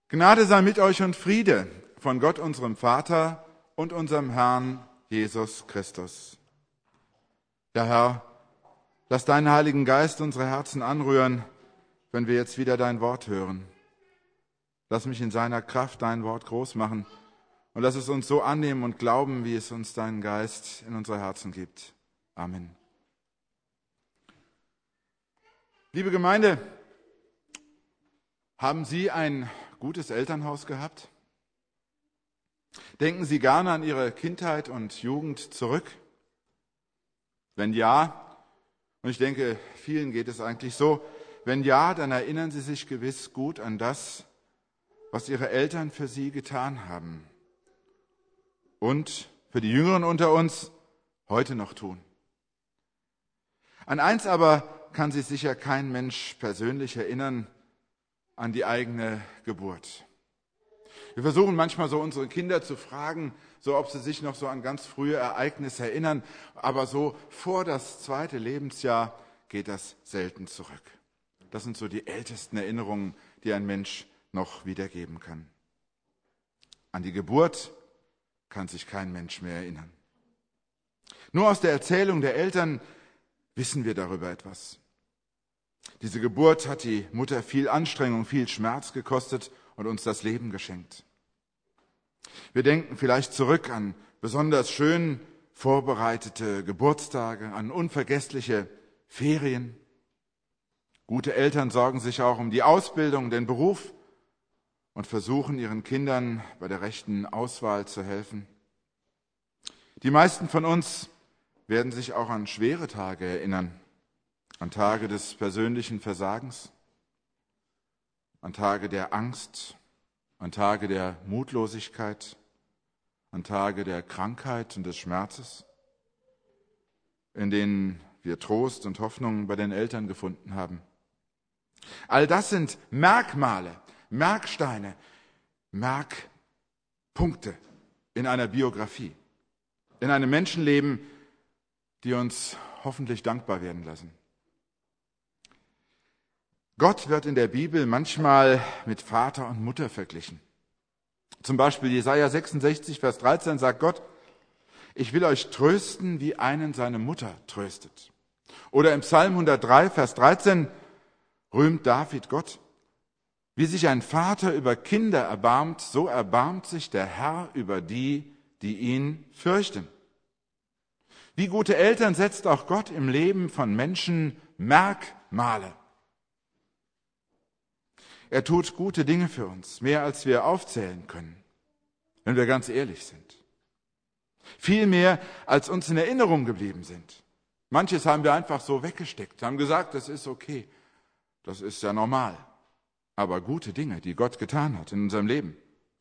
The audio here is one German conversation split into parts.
Gnade sei mit euch und Friede von Gott, unserem Vater und unserem Herrn Jesus Christus. Ja, Herr, lass deinen Heiligen Geist unsere Herzen anrühren, wenn wir jetzt wieder dein Wort hören. Lass mich in seiner Kraft dein Wort groß machen und lass es uns so annehmen und glauben, wie es uns deinen Geist in unsere Herzen gibt. Amen. Liebe Gemeinde, haben Sie ein gutes Elternhaus gehabt? Denken Sie gerne an Ihre Kindheit und Jugend zurück? Wenn ja, und ich denke, vielen geht es eigentlich so, wenn ja, dann erinnern Sie sich gewiss gut an das, was Ihre Eltern für Sie getan haben und für die Jüngeren unter uns heute noch tun. An eins aber kann sich sicher kein Mensch persönlich erinnern: an die eigene Geburt. Wir versuchen manchmal so unsere Kinder zu fragen, so ob sie sich noch so an ganz frühe Ereignisse erinnern, aber so vor das 2. Lebensjahr geht das selten zurück. Das sind so die ältesten Erinnerungen, die ein Mensch noch wiedergeben kann. An die Geburt kann sich kein Mensch mehr erinnern. Nur aus der Erzählung der Eltern wissen wir darüber etwas. Diese Geburt hat die Mutter viel Anstrengung, viel Schmerz gekostet und uns das Leben geschenkt. Wir denken vielleicht zurück an besonders schön vorbereitete Geburtstage, an unvergessliche Ferien. Gute Eltern sorgen sich auch um die Ausbildung, den Beruf und versuchen ihren Kindern bei der rechten Auswahl zu helfen. Die meisten von uns werden sich auch an schwere Tage erinnern. An Tage des persönlichen Versagens, an Tage der Angst, an Tage der Mutlosigkeit, an Tage der Krankheit und des Schmerzes, in denen wir Trost und Hoffnung bei den Eltern gefunden haben. All das sind Merkmale, Merksteine, Merkpunkte in einer Biografie, in einem Menschenleben, die uns hoffentlich dankbar werden lassen. Gott wird in der Bibel manchmal mit Vater und Mutter verglichen. Zum Beispiel Jesaja 66, Vers 13 sagt Gott: Ich will euch trösten, wie einen seine Mutter tröstet. Oder im Psalm 103, Vers 13 rühmt David Gott: Wie sich ein Vater über Kinder erbarmt, so erbarmt sich der Herr über die, die ihn fürchten. Wie gute Eltern setzt auch Gott im Leben von Menschen Merkmale. Er tut gute Dinge für uns, mehr als wir aufzählen können, wenn wir ganz ehrlich sind. Viel mehr, als uns in Erinnerung geblieben sind. Manches haben wir einfach so weggesteckt, haben gesagt, das ist okay, das ist ja normal. Aber gute Dinge, die Gott getan hat in unserem Leben.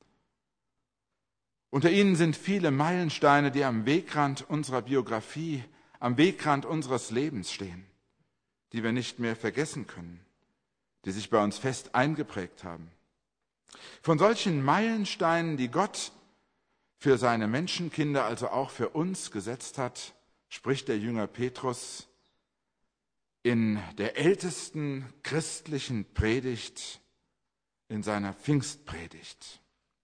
Unter ihnen sind viele Meilensteine, die am Wegrand unserer Biografie, am Wegrand unseres Lebens stehen, die wir nicht mehr vergessen können, die sich bei uns fest eingeprägt haben. Von solchen Meilensteinen, die Gott für seine Menschenkinder, also auch für uns gesetzt hat, spricht der Jünger Petrus in der ältesten christlichen Predigt, in seiner Pfingstpredigt.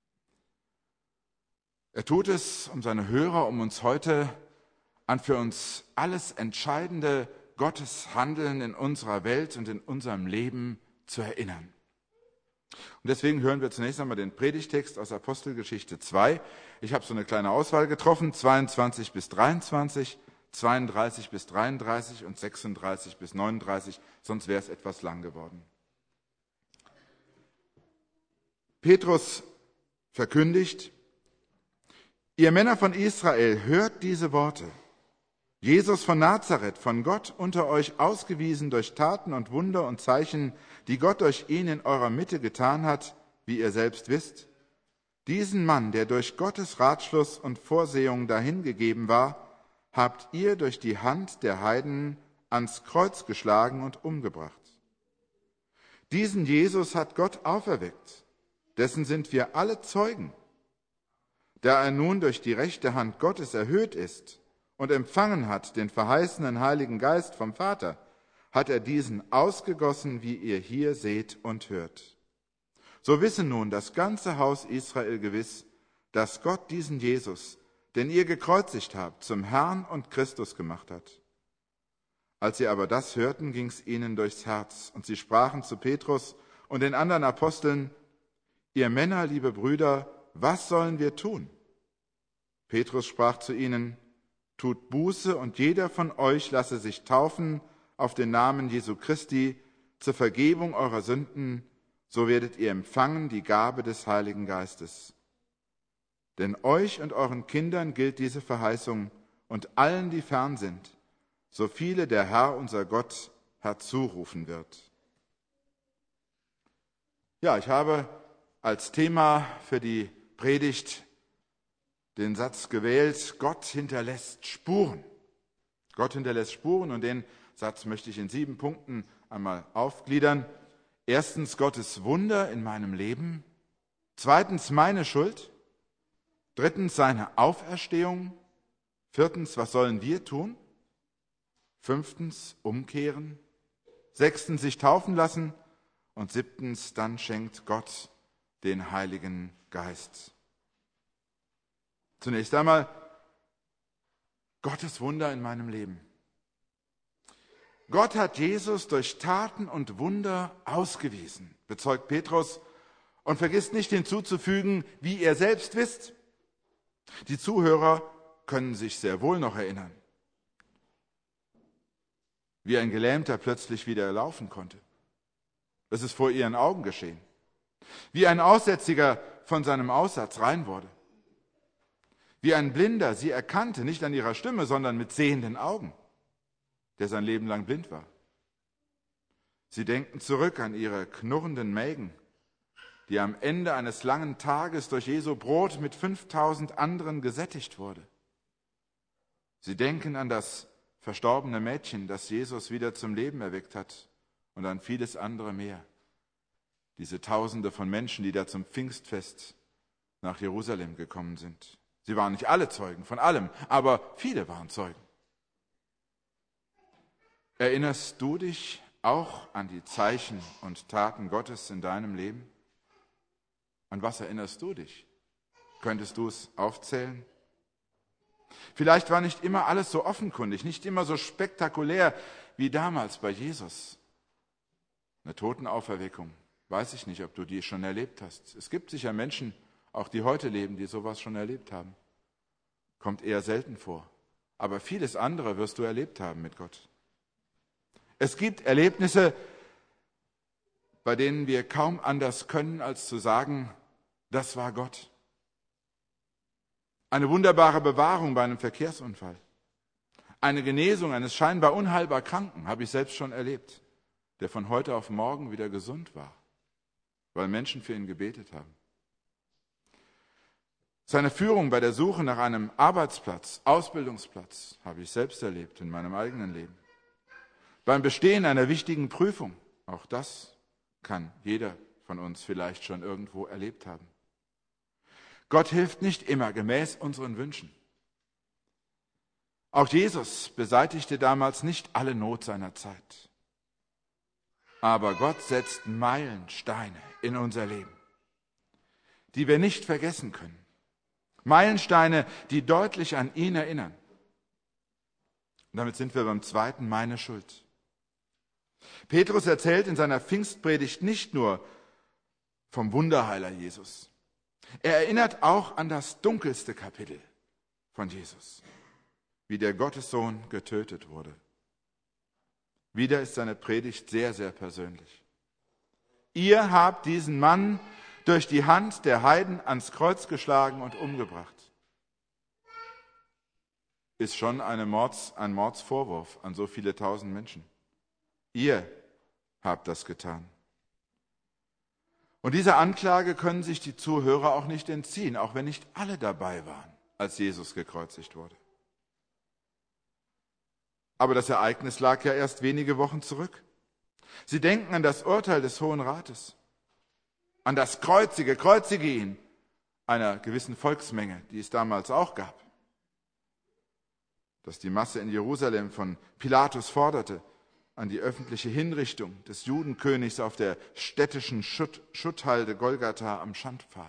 Er tut es, um seine Hörer, um uns heute an für uns alles entscheidende Gottes Handeln in unserer Welt und in unserem Leben zu erinnern. Und deswegen hören wir zunächst einmal den Predigtext aus Apostelgeschichte 2. Ich habe so eine kleine Auswahl getroffen, 22 bis 23, 32 bis 33 und 36 bis 39, sonst wäre es etwas lang geworden. Petrus verkündigt: Ihr Männer von Israel, hört diese Worte. Jesus von Nazareth, von Gott unter euch ausgewiesen durch Taten und Wunder und Zeichen, die Gott durch ihn in eurer Mitte getan hat, wie ihr selbst wisst. Diesen Mann, der durch Gottes Ratschluss und Vorsehung dahingegeben war, habt ihr durch die Hand der Heiden ans Kreuz geschlagen und umgebracht. Diesen Jesus hat Gott auferweckt, dessen sind wir alle Zeugen. Da er nun durch die rechte Hand Gottes erhöht ist und empfangen hat den verheißenen Heiligen Geist vom Vater, hat er diesen ausgegossen, wie ihr hier seht und hört. So wisse nun das ganze Haus Israel gewiss, dass Gott diesen Jesus, den ihr gekreuzigt habt, zum Herrn und Christus gemacht hat. Als sie aber das hörten, ging's ihnen durchs Herz, und sie sprachen zu Petrus und den anderen Aposteln: Ihr Männer, liebe Brüder, was sollen wir tun? Petrus sprach zu ihnen: Tut Buße, und jeder von euch lasse sich taufen auf den Namen Jesu Christi zur Vergebung eurer Sünden, so werdet ihr empfangen die Gabe des Heiligen Geistes. Denn euch und euren Kindern gilt diese Verheißung und allen, die fern sind, so viele der Herr, unser Gott, herzurufen wird. Ja, ich habe als Thema für die Predigt den Satz gewählt: Gott hinterlässt Spuren. Gott hinterlässt Spuren, und den Satz möchte ich in 7 Punkten einmal aufgliedern. Erstens, Gottes Wunder in meinem Leben. Zweitens, meine Schuld. Drittens, seine Auferstehung. Viertens, was sollen wir tun? Fünftens, umkehren. Sechstens, sich taufen lassen. Und siebtens, dann schenkt Gott den Heiligen Geist. Zunächst einmal Gottes Wunder in meinem Leben. Gott hat Jesus durch Taten und Wunder ausgewiesen, bezeugt Petrus, und vergisst nicht hinzuzufügen, wie ihr selbst wisst. Die Zuhörer können sich sehr wohl noch erinnern, wie ein Gelähmter plötzlich wieder laufen konnte. Das ist vor ihren Augen geschehen. Wie ein Aussätziger von seinem Aussatz rein wurde. Wie ein Blinder sie erkannte, nicht an ihrer Stimme, sondern mit sehenden Augen, der sein Leben lang blind war. Sie denken zurück an ihre knurrenden Mägen, die am Ende eines langen Tages durch Jesu Brot mit 5000 anderen gesättigt wurde. Sie denken an das verstorbene Mädchen, das Jesus wieder zum Leben erweckt hat, und an vieles andere mehr. Diese Tausende von Menschen, die da zum Pfingstfest nach Jerusalem gekommen sind. Sie waren nicht alle Zeugen von allem, aber viele waren Zeugen. Erinnerst du dich auch an die Zeichen und Taten Gottes in deinem Leben? An was erinnerst du dich? Könntest du es aufzählen? Vielleicht war nicht immer alles so offenkundig, nicht immer so spektakulär wie damals bei Jesus. Eine Totenauferweckung, weiß ich nicht, ob du die schon erlebt hast. Es gibt sicher Menschen, auch die heute leben, die sowas schon erlebt haben. Kommt eher selten vor. Aber vieles andere wirst du erlebt haben mit Gott. Es gibt Erlebnisse, bei denen wir kaum anders können, als zu sagen, das war Gott. Eine wunderbare Bewahrung bei einem Verkehrsunfall. Eine Genesung eines scheinbar unheilbar Kranken, habe ich selbst schon erlebt, der von heute auf morgen wieder gesund war, weil Menschen für ihn gebetet haben. Seine Führung bei der Suche nach einem Arbeitsplatz, Ausbildungsplatz, habe ich selbst erlebt in meinem eigenen Leben. Beim Bestehen einer wichtigen Prüfung, auch das kann jeder von uns vielleicht schon irgendwo erlebt haben. Gott hilft nicht immer gemäß unseren Wünschen. Auch Jesus beseitigte damals nicht alle Not seiner Zeit. Aber Gott setzt Meilensteine in unser Leben, die wir nicht vergessen können. Meilensteine, die deutlich an ihn erinnern. Und damit sind wir beim zweiten, meine Schuld. Petrus erzählt in seiner Pfingstpredigt nicht nur vom Wunderheiler Jesus. Er erinnert auch an das dunkelste Kapitel von Jesus, wie der Gottessohn getötet wurde. Wieder ist seine Predigt sehr, sehr persönlich. Ihr habt diesen Mann durch die Hand der Heiden ans Kreuz geschlagen und umgebracht. Ist schon ein Mordsvorwurf an so viele tausend Menschen. Ihr habt das getan. Und dieser Anklage können sich die Zuhörer auch nicht entziehen, auch wenn nicht alle dabei waren, als Jesus gekreuzigt wurde. Aber das Ereignis lag ja erst wenige Wochen zurück. Sie denken an das Urteil des Hohen Rates, an das Kreuzige ihn, einer gewissen Volksmenge, die es damals auch gab, dass die Masse in Jerusalem von Pilatus forderte, an die öffentliche Hinrichtung des Judenkönigs auf der städtischen Schutthalde Golgatha am Schandpfahl.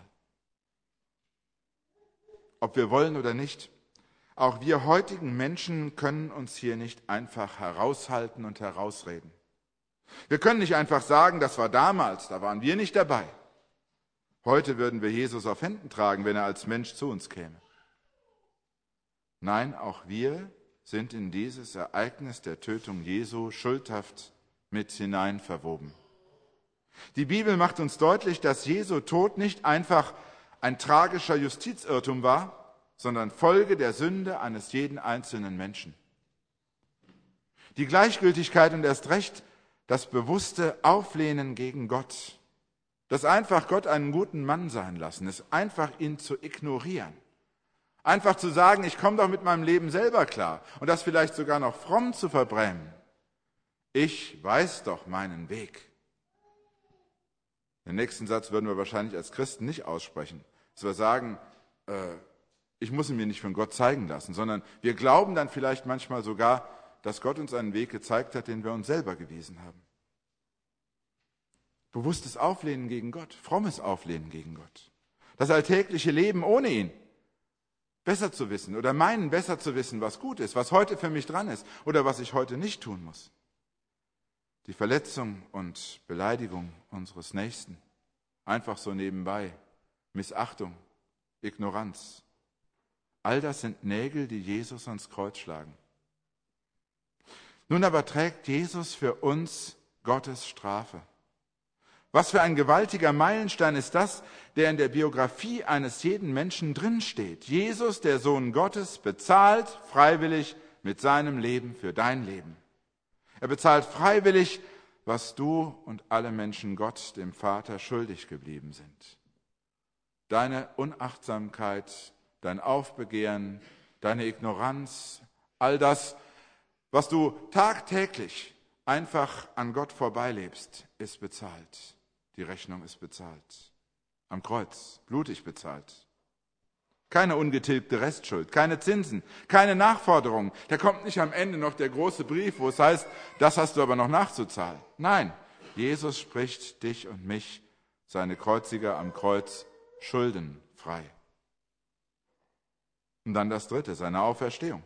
Ob wir wollen oder nicht, auch wir heutigen Menschen können uns hier nicht einfach heraushalten und herausreden. Wir können nicht einfach sagen, das war damals, da waren wir nicht dabei. Heute würden wir Jesus auf Händen tragen, wenn er als Mensch zu uns käme. Nein, auch wir sind in dieses Ereignis der Tötung Jesu schuldhaft mit hinein verwoben. Die Bibel macht uns deutlich, dass Jesu Tod nicht einfach ein tragischer Justizirrtum war, sondern Folge der Sünde eines jeden einzelnen Menschen. Die Gleichgültigkeit und erst recht das bewusste Auflehnen gegen Gott, das einfach Gott einen guten Mann sein lassen, ist einfach ihn zu ignorieren. Einfach zu sagen, ich komme doch mit meinem Leben selber klar und das vielleicht sogar noch fromm zu verbrämen. Ich weiß doch meinen Weg. Den nächsten Satz würden wir wahrscheinlich als Christen nicht aussprechen. Dass wir sagen, ich muss ihn mir nicht von Gott zeigen lassen, sondern wir glauben dann vielleicht manchmal sogar, dass Gott uns einen Weg gezeigt hat, den wir uns selber gewiesen haben. Bewusstes Auflehnen gegen Gott, frommes Auflehnen gegen Gott. Das alltägliche Leben ohne ihn. Besser zu wissen oder meinen, besser zu wissen, was gut ist, was heute für mich dran ist oder was ich heute nicht tun muss. Die Verletzung und Beleidigung unseres Nächsten, einfach so nebenbei, Missachtung, Ignoranz. All das sind Nägel, die Jesus ans Kreuz schlagen. Nun aber trägt Jesus für uns Gottes Strafe. Was für ein gewaltiger Meilenstein ist das, der in der Biografie eines jeden Menschen drinsteht. Jesus, der Sohn Gottes, bezahlt freiwillig mit seinem Leben für dein Leben. Er bezahlt freiwillig, was du und alle Menschen Gott, dem Vater, schuldig geblieben sind. Deine Unachtsamkeit, dein Aufbegehren, deine Ignoranz, all das, was du tagtäglich einfach an Gott vorbeilebst, ist bezahlt. Die Rechnung ist bezahlt. Am Kreuz, blutig bezahlt. Keine ungetilgte Restschuld, keine Zinsen, keine Nachforderungen. Da kommt nicht am Ende noch der große Brief, wo es heißt, das hast du aber noch nachzuzahlen. Nein, Jesus spricht dich und mich, seine Kreuziger am Kreuz, schuldenfrei. Und dann das Dritte, seine Auferstehung.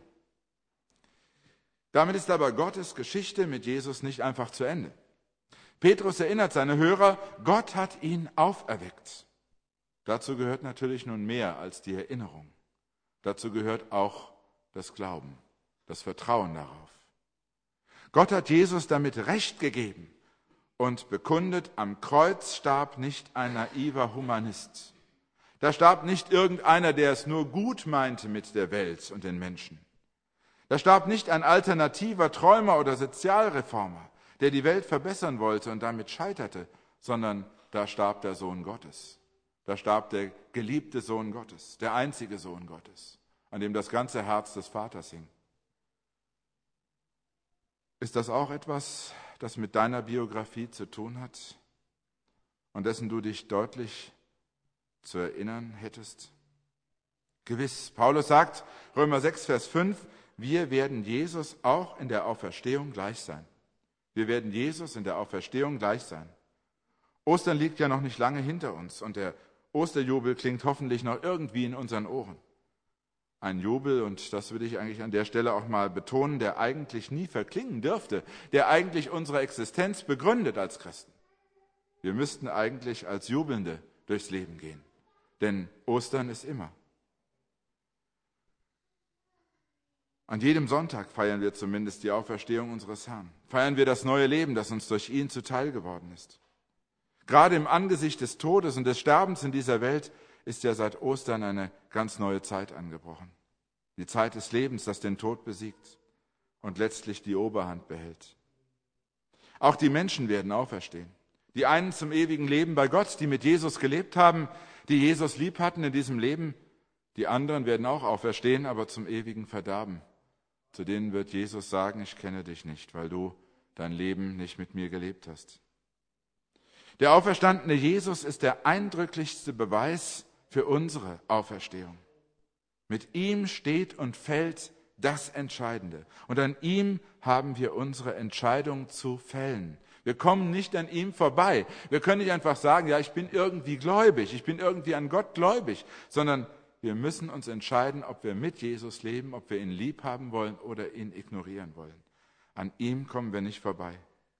Damit ist aber Gottes Geschichte mit Jesus nicht einfach zu Ende. Petrus erinnert seine Hörer, Gott hat ihn auferweckt. Dazu gehört natürlich nun mehr als die Erinnerung. Dazu gehört auch das Glauben, das Vertrauen darauf. Gott hat Jesus damit Recht gegeben und bekundet, am Kreuz starb nicht ein naiver Humanist. Da starb nicht irgendeiner, der es nur gut meinte mit der Welt und den Menschen. Da starb nicht ein alternativer Träumer oder Sozialreformer, der die Welt verbessern wollte und damit scheiterte, sondern da starb der Sohn Gottes. Da starb der geliebte Sohn Gottes, der einzige Sohn Gottes, an dem das ganze Herz des Vaters hing. Ist das auch etwas, das mit deiner Biografie zu tun hat und dessen du dich deutlich zu erinnern hättest? Gewiss, Paulus sagt, Römer 6, Vers 5, wir werden Jesus auch in der Auferstehung gleich sein. Wir werden Jesus in der Auferstehung gleich sein. Ostern liegt ja noch nicht lange hinter uns und der Osterjubel klingt hoffentlich noch irgendwie in unseren Ohren. Ein Jubel, und das würde ich eigentlich an der Stelle auch mal betonen, der eigentlich nie verklingen dürfte, der eigentlich unsere Existenz begründet als Christen. Wir müssten eigentlich als Jubelnde durchs Leben gehen, denn Ostern ist immer. An jedem Sonntag feiern wir zumindest die Auferstehung unseres Herrn. Feiern wir das neue Leben, das uns durch ihn zuteil geworden ist. Gerade im Angesicht des Todes und des Sterbens in dieser Welt ist ja seit Ostern eine ganz neue Zeit angebrochen. Die Zeit des Lebens, das den Tod besiegt und letztlich die Oberhand behält. Auch die Menschen werden auferstehen. Die einen zum ewigen Leben bei Gott, die mit Jesus gelebt haben, die Jesus lieb hatten in diesem Leben. Die anderen werden auch auferstehen, aber zum ewigen Verderben. Zu denen wird Jesus sagen, ich kenne dich nicht, weil du dein Leben nicht mit mir gelebt hast. Der auferstandene Jesus ist der eindrücklichste Beweis für unsere Auferstehung. Mit ihm steht und fällt das Entscheidende. Und an ihm haben wir unsere Entscheidung zu fällen. Wir kommen nicht an ihm vorbei. Wir können nicht einfach sagen, ja, ich bin irgendwie gläubig, ich bin irgendwie an Gott gläubig, sondern wir müssen uns entscheiden, ob wir mit Jesus leben, ob wir ihn lieb haben wollen oder ihn ignorieren wollen. An ihm kommen wir nicht vorbei.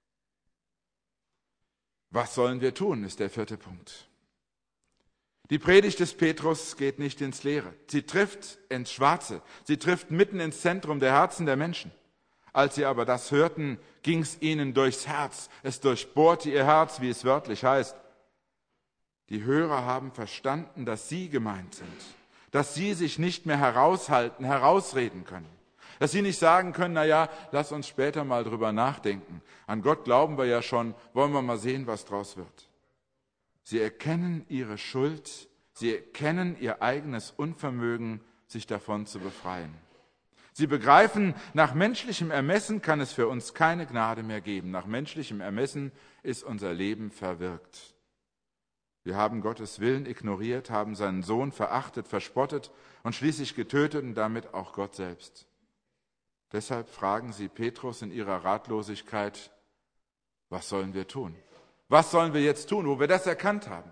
Was sollen wir tun, ist der 4. Punkt. Die Predigt des Petrus geht nicht ins Leere. Sie trifft ins Schwarze. Sie trifft mitten ins Zentrum der Herzen der Menschen. Als sie aber das hörten, ging es ihnen durchs Herz. Es durchbohrte ihr Herz, wie es wörtlich heißt. Die Hörer haben verstanden, dass sie gemeint sind. Dass sie sich nicht mehr heraushalten, herausreden können. Dass sie nicht sagen können, naja, lass uns später mal drüber nachdenken. An Gott glauben wir ja schon, wollen wir mal sehen, was draus wird. Sie erkennen ihre Schuld, sie erkennen ihr eigenes Unvermögen, sich davon zu befreien. Sie begreifen, nach menschlichem Ermessen kann es für uns keine Gnade mehr geben. Nach menschlichem Ermessen ist unser Leben verwirkt. Wir haben Gottes Willen ignoriert, haben seinen Sohn verachtet, verspottet und schließlich getötet und damit auch Gott selbst. Deshalb fragen sie Petrus in ihrer Ratlosigkeit, was sollen wir tun? Was sollen wir jetzt tun, wo wir das erkannt haben?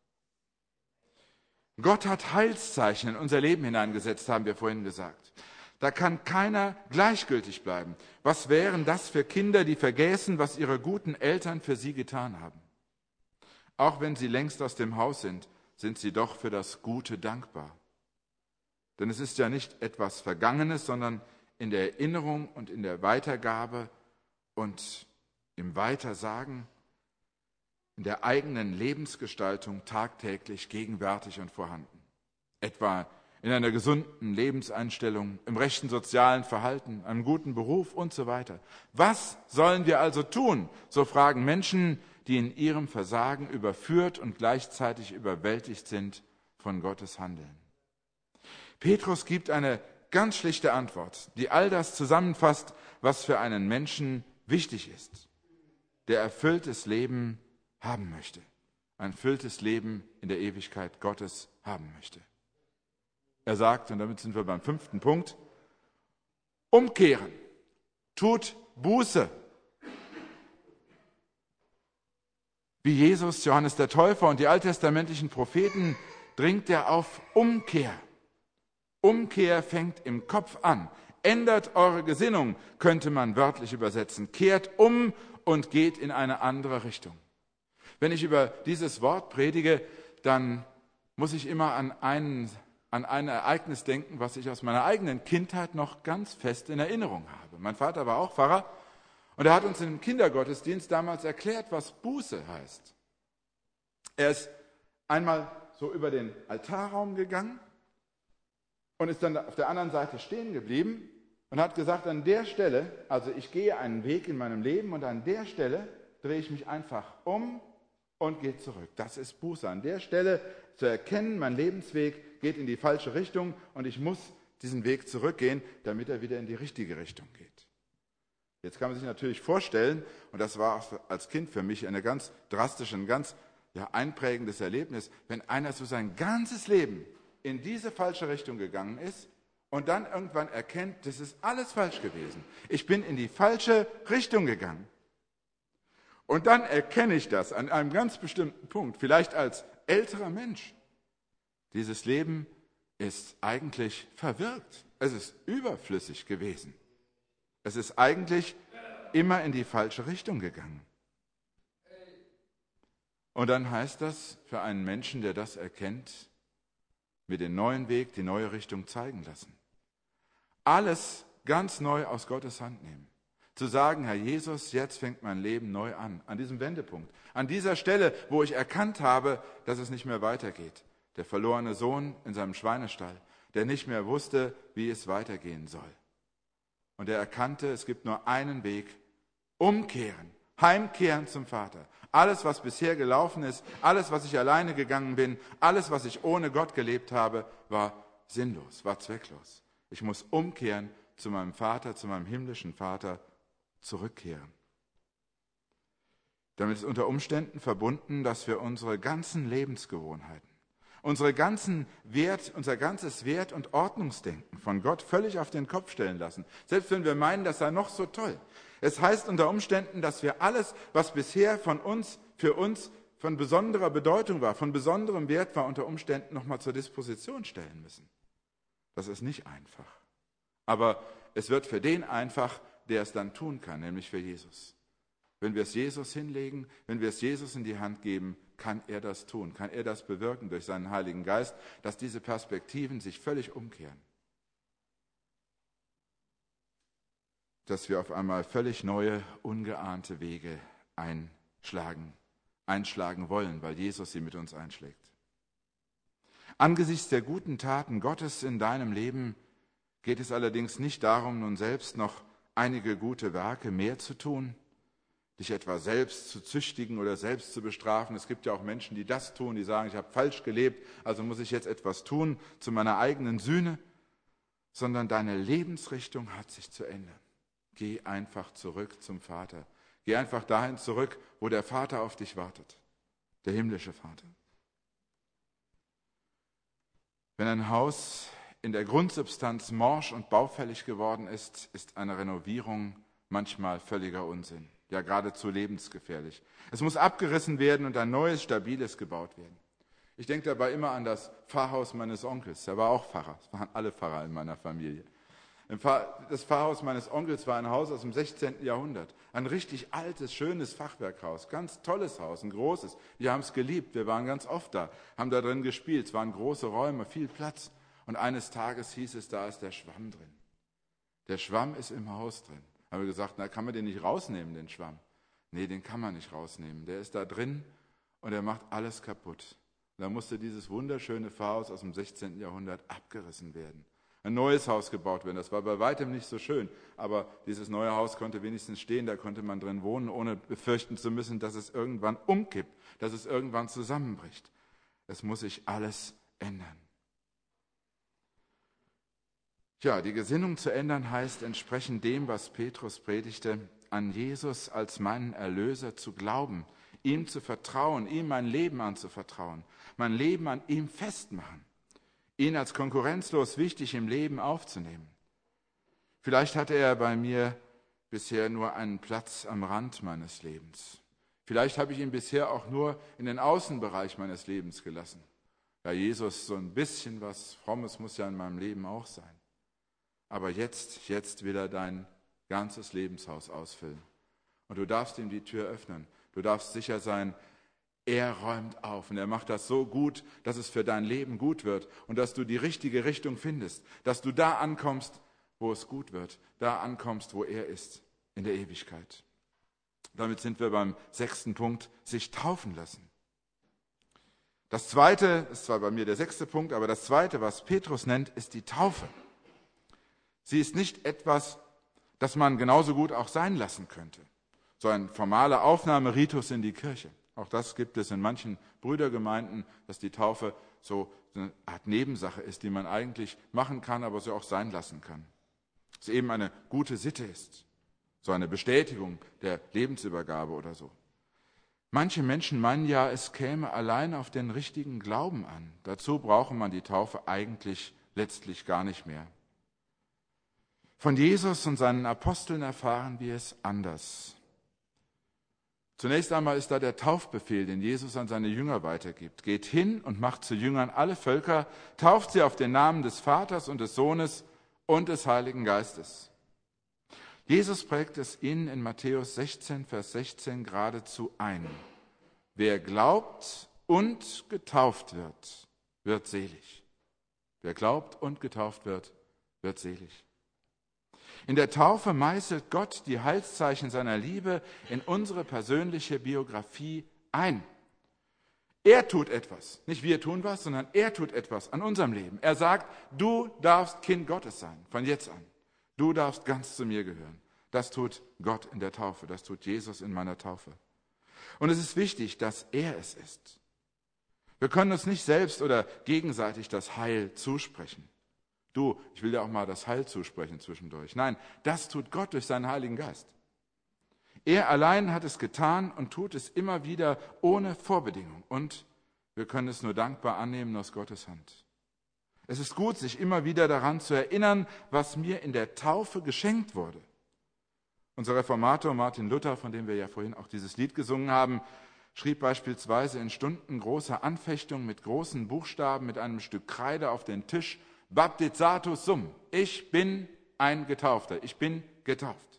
Gott hat Heilszeichen in unser Leben hineingesetzt, haben wir vorhin gesagt. Da kann keiner gleichgültig bleiben. Was wären das für Kinder, die vergessen, was ihre guten Eltern für sie getan haben? Auch wenn sie längst aus dem Haus sind, sind sie doch für das Gute dankbar. Denn es ist ja nicht etwas Vergangenes, sondern in der Erinnerung und in der Weitergabe und im Weitersagen, in der eigenen Lebensgestaltung tagtäglich gegenwärtig und vorhanden. Etwa in einer gesunden Lebenseinstellung, im rechten sozialen Verhalten, einem guten Beruf und so weiter. Was sollen wir also tun? So fragen Menschen, die in ihrem Versagen überführt und gleichzeitig überwältigt sind von Gottes Handeln. Petrus gibt eine ganz schlichte Antwort, die all das zusammenfasst, was für einen Menschen wichtig ist, der erfülltes Leben haben möchte, ein erfülltes Leben in der Ewigkeit Gottes haben möchte. Er sagt, und damit sind wir beim 5. Punkt, umkehren, tut Buße. Wie Jesus, Johannes der Täufer und die alttestamentlichen Propheten dringt er auf Umkehr. Umkehr fängt im Kopf an. Ändert eure Gesinnung, könnte man wörtlich übersetzen. Kehrt um und geht in eine andere Richtung. Wenn ich über dieses Wort predige, dann muss ich immer an ein Ereignis denken, was ich aus meiner eigenen Kindheit noch ganz fest in Erinnerung habe. Mein Vater war auch Pfarrer und er hat uns im Kindergottesdienst damals erklärt, was Buße heißt. Er ist einmal so über den Altarraum gegangen und ist dann auf der anderen Seite stehen geblieben und hat gesagt, an der Stelle, also ich gehe einen Weg in meinem Leben und an der Stelle drehe ich mich einfach um und gehe zurück. Das ist Buße. An der Stelle zu erkennen, mein Lebensweg geht in die falsche Richtung und ich muss diesen Weg zurückgehen, damit er wieder in die richtige Richtung geht. Jetzt kann man sich natürlich vorstellen, und das war als Kind für mich eine ganz drastische, ein ganz einprägendes Erlebnis, wenn einer so sein ganzes Leben in diese falsche Richtung gegangen ist und dann irgendwann erkennt, das ist alles falsch gewesen. Ich bin in die falsche Richtung gegangen. Und dann erkenne ich das an einem ganz bestimmten Punkt, vielleicht als älterer Mensch. Dieses Leben ist eigentlich verwirkt. Es ist überflüssig gewesen. Es ist eigentlich immer in die falsche Richtung gegangen. Und dann heißt das für einen Menschen, der das erkennt, mir den neuen Weg, die neue Richtung zeigen lassen. Alles ganz neu aus Gottes Hand nehmen. Zu sagen, Herr Jesus, jetzt fängt mein Leben neu an diesem Wendepunkt. An dieser Stelle, wo ich erkannt habe, dass es nicht mehr weitergeht. Der verlorene Sohn in seinem Schweinestall, der nicht mehr wusste, wie es weitergehen soll. Und er erkannte, es gibt nur einen Weg, umkehren, heimkehren zum Vater. Alles, was bisher gelaufen ist, alles, was ich alleine gegangen bin, alles, was ich ohne Gott gelebt habe, war sinnlos, war zwecklos. Ich muss umkehren zu meinem Vater, zu meinem himmlischen Vater, zurückkehren. Damit ist unter Umständen verbunden, dass wir unsere ganzen Lebensgewohnheiten, unser ganzes Wert- und Ordnungsdenken von Gott völlig auf den Kopf stellen lassen. Selbst wenn wir meinen, das sei noch so toll. Es heißt unter Umständen, dass wir alles, was bisher für uns von besonderer Bedeutung war, von besonderem Wert war, unter Umständen nochmal zur Disposition stellen müssen. Das ist nicht einfach. Aber es wird für den einfach, der es dann tun kann, nämlich für Jesus. Wenn wir es Jesus hinlegen, wenn wir es Jesus in die Hand geben, kann er das tun, kann er das bewirken durch seinen Heiligen Geist, dass diese Perspektiven sich völlig umkehren. Dass wir auf einmal völlig neue, ungeahnte Wege einschlagen wollen, weil Jesus sie mit uns einschlägt. Angesichts der guten Taten Gottes in deinem Leben geht es allerdings nicht darum, nun selbst noch einige gute Werke mehr zu tun, dich etwa selbst zu züchtigen oder selbst zu bestrafen. Es gibt ja auch Menschen, die das tun, die sagen, ich habe falsch gelebt, also muss ich jetzt etwas tun zu meiner eigenen Sühne, sondern deine Lebensrichtung hat sich zu ändern. Geh einfach zurück zum Vater. Geh einfach dahin zurück, wo der Vater auf dich wartet, der himmlische Vater. Wenn ein Haus in der Grundsubstanz morsch und baufällig geworden ist, ist eine Renovierung manchmal völliger Unsinn, ja geradezu lebensgefährlich. Es muss abgerissen werden und ein neues, stabiles gebaut werden. Ich denke dabei immer an das Pfarrhaus meines Onkels. Er war auch Pfarrer, es waren alle Pfarrer in meiner Familie. Das Pfarrhaus meines Onkels war ein Haus aus dem 16. Jahrhundert. Ein richtig altes, schönes Fachwerkhaus. Ganz tolles Haus, ein großes. Wir haben es geliebt, wir waren ganz oft da, haben da drin gespielt. Es waren große Räume, viel Platz. Und eines Tages hieß es, da ist der Schwamm drin. Der Schwamm ist im Haus drin. Haben wir gesagt, na, kann man den nicht rausnehmen, den Schwamm? Nee, den kann man nicht rausnehmen. Der ist da drin und er macht alles kaputt. Und da musste dieses wunderschöne Pfarrhaus aus dem 16. Jahrhundert abgerissen werden. Ein neues Haus gebaut werden. Das war bei weitem nicht so schön, aber dieses neue Haus konnte wenigstens stehen, da konnte man drin wohnen, ohne befürchten zu müssen, dass es irgendwann umkippt, dass es irgendwann zusammenbricht. Es muss sich alles ändern. Ja, die Gesinnung zu ändern heißt, entsprechend dem, was Petrus predigte, an Jesus als meinen Erlöser zu glauben, ihm zu vertrauen, ihm mein Leben anzuvertrauen, mein Leben an ihm festmachen. Ihn als konkurrenzlos wichtig im Leben aufzunehmen. Vielleicht hatte er bei mir bisher nur einen Platz am Rand meines Lebens. Vielleicht habe ich ihn bisher auch nur in den Außenbereich meines Lebens gelassen. Ja, Jesus, so ein bisschen was Frommes muss ja in meinem Leben auch sein. Aber jetzt will er dein ganzes Lebenshaus ausfüllen. Und du darfst ihm die Tür öffnen. Du darfst sicher sein, er räumt auf und er macht das so gut, dass es für dein Leben gut wird und dass du die richtige Richtung findest, dass du da ankommst, wo es gut wird, da ankommst, wo er ist, in der Ewigkeit. Damit sind wir beim 6. Punkt, sich taufen lassen. Das zweite, ist zwar bei mir der 6. Punkt, aber das zweite, was Petrus nennt, ist die Taufe. Sie ist nicht etwas, das man genauso gut auch sein lassen könnte. So ein formaler Aufnahmeritus in die Kirche. Auch das gibt es in manchen Brüdergemeinden, dass die Taufe so eine Art Nebensache ist, die man eigentlich machen kann, aber sie auch sein lassen kann. Dass es eben eine gute Sitte ist, so eine Bestätigung der Lebensübergabe oder so. Manche Menschen meinen ja, es käme allein auf den richtigen Glauben an. Dazu brauche man die Taufe eigentlich letztlich gar nicht mehr. Von Jesus und seinen Aposteln erfahren wir es anders. Zunächst einmal ist da der Taufbefehl, den Jesus an seine Jünger weitergibt. Geht hin und macht zu Jüngern alle Völker, tauft sie auf den Namen des Vaters und des Sohnes und des Heiligen Geistes. Jesus prägt es ihnen in Matthäus 16, Vers 16 geradezu ein. Wer glaubt und getauft wird, wird selig. Wer glaubt und getauft wird, wird selig. In der Taufe meißelt Gott die Heilszeichen seiner Liebe in unsere persönliche Biografie ein. Er tut etwas, nicht wir tun was, sondern er tut etwas an unserem Leben. Er sagt, du darfst Kind Gottes sein, von jetzt an. Du darfst ganz zu mir gehören. Das tut Gott in der Taufe, das tut Jesus in meiner Taufe. Und es ist wichtig, dass er es ist. Wir können uns nicht selbst oder gegenseitig das Heil zusprechen. Du, ich will dir auch mal das Heil zusprechen zwischendurch. Nein, das tut Gott durch seinen Heiligen Geist. Er allein hat es getan und tut es immer wieder ohne Vorbedingung und Wir können es nur dankbar annehmen aus Gottes Hand. Es ist gut, sich immer wieder daran zu erinnern, was mir in der Taufe geschenkt wurde. Unser Reformator Martin Luther, von dem wir ja vorhin auch dieses Lied gesungen haben, schrieb beispielsweise in Stunden großer Anfechtung mit großen Buchstaben mit einem Stück Kreide auf den Tisch: Baptizatus sum. Ich bin ein Getaufter. Ich bin getauft.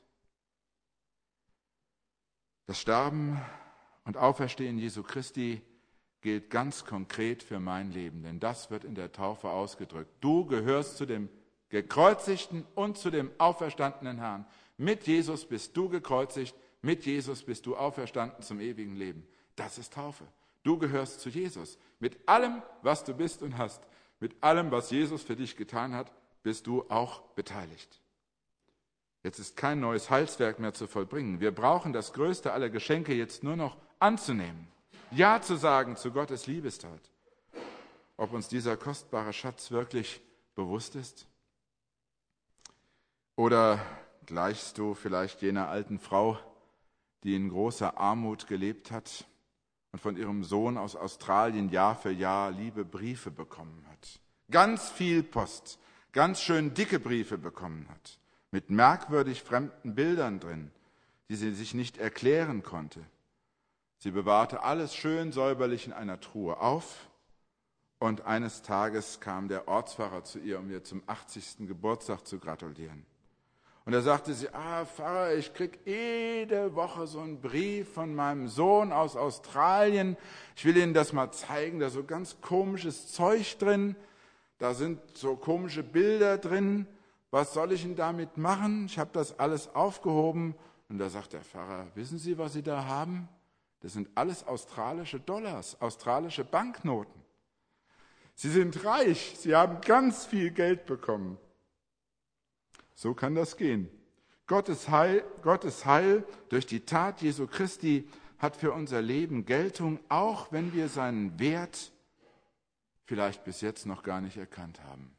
Das Sterben und Auferstehen Jesu Christi gilt ganz konkret für mein Leben, denn das wird in der Taufe ausgedrückt. Du gehörst zu dem gekreuzigten und zu dem auferstandenen Herrn. Mit Jesus bist du gekreuzigt, mit Jesus bist du auferstanden zum ewigen Leben. Das ist Taufe. Du gehörst zu Jesus. Mit allem, was du bist und hast, mit allem, was Jesus für dich getan hat, bist du auch beteiligt. Jetzt ist kein neues Heilswerk mehr zu vollbringen. Wir brauchen das größte aller Geschenke jetzt nur noch anzunehmen. Ja zu sagen zu Gottes Liebestat. Ob uns dieser kostbare Schatz wirklich bewusst ist? Oder gleichst du vielleicht jener alten Frau, die in großer Armut gelebt hat und von ihrem Sohn aus Australien Jahr für Jahr liebe Briefe bekommen hat? Ganz viel Post, ganz schön dicke Briefe bekommen hat, mit merkwürdig fremden Bildern drin, die sie sich nicht erklären konnte. Sie bewahrte alles schön säuberlich in einer Truhe auf, und eines Tages kam der Ortspfarrer zu ihr, um ihr zum 80. Geburtstag zu gratulieren. Und da sagte sie: Pfarrer, ich krieg jede Woche so einen Brief von meinem Sohn aus Australien. Ich will Ihnen das mal zeigen, da ist so ganz komisches Zeug drin, da sind so komische Bilder drin. Was soll ich denn damit machen? Ich habe das alles aufgehoben. Und da sagt der Pfarrer: Wissen Sie, was Sie da haben? Das sind alles australische Dollars, australische Banknoten. Sie sind reich, Sie haben ganz viel Geld bekommen. So kann das gehen. Gottes Heil durch die Tat Jesu Christi hat für unser Leben Geltung, auch wenn wir seinen Wert vielleicht bis jetzt noch gar nicht erkannt haben.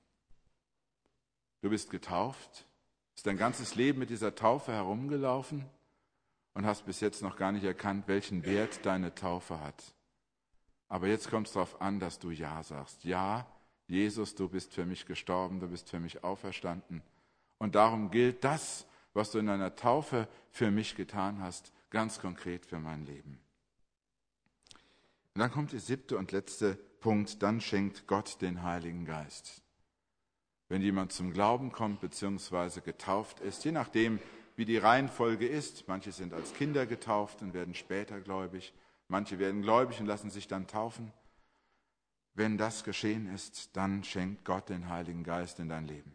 Du bist getauft, bist dein ganzes Leben mit dieser Taufe herumgelaufen und hast bis jetzt noch gar nicht erkannt, welchen Wert deine Taufe hat. Aber jetzt kommt es darauf an, dass du Ja sagst. Ja, Jesus, du bist für mich gestorben, du bist für mich auferstanden. Und darum gilt das, was du in deiner Taufe für mich getan hast, ganz konkret für mein Leben. Und dann kommt der 7. und letzte Punkt: Dann schenkt Gott den Heiligen Geist. Wenn jemand zum Glauben kommt bzw. getauft ist, je nachdem, wie die Reihenfolge ist. Manche sind als Kinder getauft und werden später gläubig. Manche werden gläubig und lassen sich dann taufen. Wenn das geschehen ist, dann schenkt Gott den Heiligen Geist in dein Leben.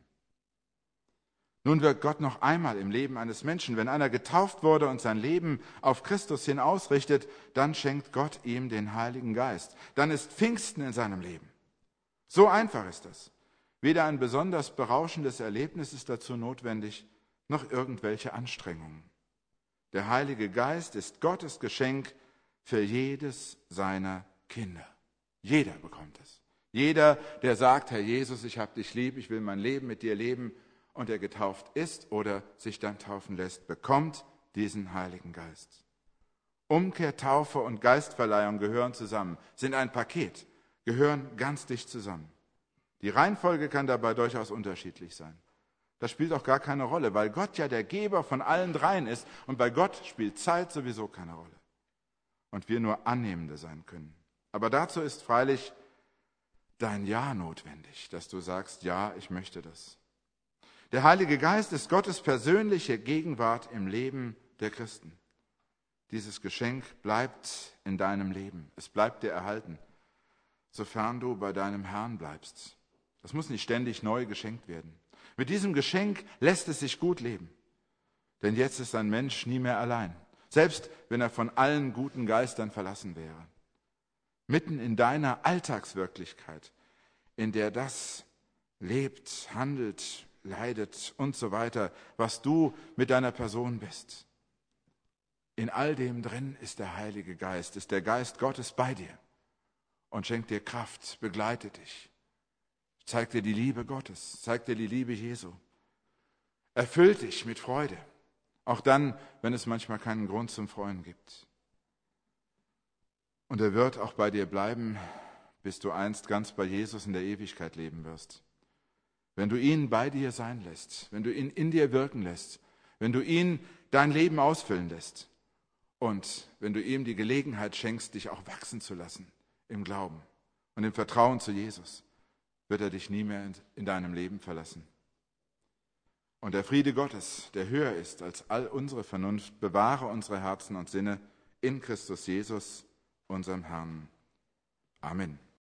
Nun wirkt Gott noch einmal im Leben eines Menschen. Wenn einer getauft wurde und sein Leben auf Christus hin ausrichtet, dann schenkt Gott ihm den Heiligen Geist. Dann ist Pfingsten in seinem Leben. So einfach ist das. Weder ein besonders berauschendes Erlebnis ist dazu notwendig, noch irgendwelche Anstrengungen. Der Heilige Geist ist Gottes Geschenk für jedes seiner Kinder. Jeder bekommt es. Jeder, der sagt: Herr Jesus, ich habe dich lieb, ich will mein Leben mit dir leben, und der getauft ist oder sich dann taufen lässt, bekommt diesen Heiligen Geist. Umkehr, Taufe und Geistverleihung gehören zusammen, sind ein Paket, gehören ganz dicht zusammen. Die Reihenfolge kann dabei durchaus unterschiedlich sein. Das spielt auch gar keine Rolle, weil Gott ja der Geber von allen dreien ist, und bei Gott spielt Zeit sowieso keine Rolle. Und wir nur Annehmende sein können. Aber dazu ist freilich dein Ja notwendig, dass du sagst: Ja, ich möchte das. Der Heilige Geist ist Gottes persönliche Gegenwart im Leben der Christen. Dieses Geschenk bleibt in deinem Leben. Es bleibt dir erhalten, sofern du bei deinem Herrn bleibst. Das muss nicht ständig neu geschenkt werden. Mit diesem Geschenk lässt es sich gut leben. Denn jetzt ist ein Mensch nie mehr allein, selbst wenn er von allen guten Geistern verlassen wäre. Mitten in deiner Alltagswirklichkeit, in der das lebt, handelt, leidet und so weiter, was du mit deiner Person bist. In all dem drin ist der Heilige Geist, ist der Geist Gottes bei dir und schenkt dir Kraft, begleitet dich, zeigt dir die Liebe Gottes, zeigt dir die Liebe Jesu, erfüllt dich mit Freude, auch dann, wenn es manchmal keinen Grund zum Freuen gibt. Und er wird auch bei dir bleiben, bis du einst ganz bei Jesus in der Ewigkeit leben wirst. Wenn du ihn bei dir sein lässt, wenn du ihn in dir wirken lässt, wenn du ihn dein Leben ausfüllen lässt und wenn du ihm die Gelegenheit schenkst, dich auch wachsen zu lassen im Glauben und im Vertrauen zu Jesus, wird er dich nie mehr in deinem Leben verlassen. Und der Friede Gottes, der höher ist als all unsere Vernunft, bewahre unsere Herzen und Sinne in Christus Jesus, unserem Herrn. Amen.